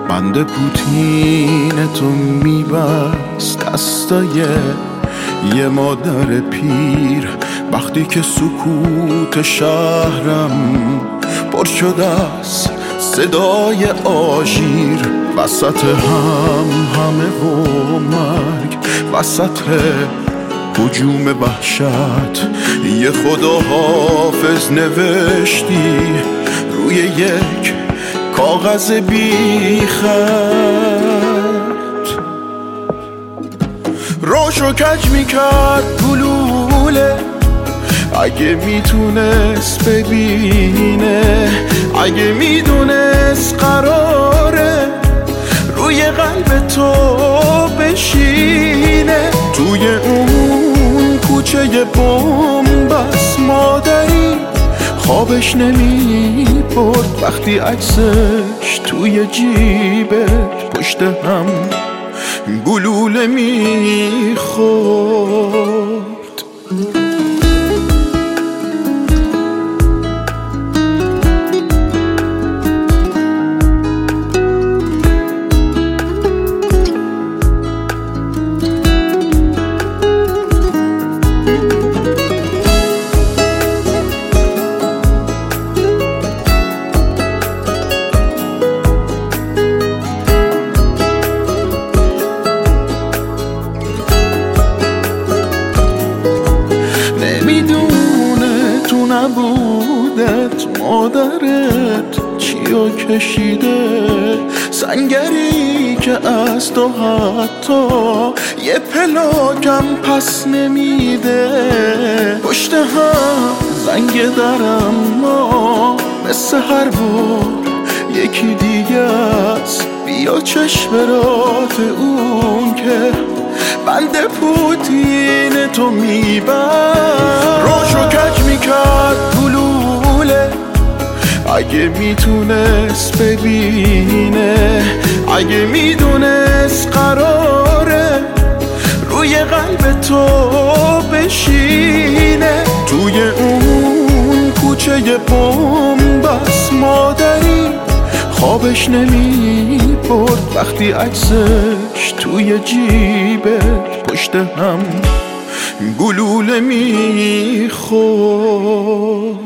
بند پوتین تو میبست دستای یه مادر پیر. وقتی که سکوت شهرم پر شده از صدای آژیر، وسط همه و مرگ، وسط هجوم وحشت، یه خداحافظ نوشتی روی یک کاغذ بی خط. روشو کج میکرد گلوله، اگه میتونست ببینه، اگه میدونست قراره روی قلب تو بشینه. توی اون کوچه بنبست مادری خوابش نمی برد، وقتی عکسش توی جیبش پشت هم گلوله میخورد. نبودت مادرت چیو کشیده، سنگری که از تو حتی یه پلاکم پس نمیده. پشت هم زنگ درم ما مثل هر بار یکی دیگه است، بیا چشم رات اون که بند پوتین تو میبر. روشو کج میکرد گلوله، اگه میتونست ببینه، اگه میدونست قراره روی قلب تو بشینه. توی اون کوچه بنبست مادری خوابش نمی برد، وقتی عکسش توی جیبش پشت هم گلوله میخورد.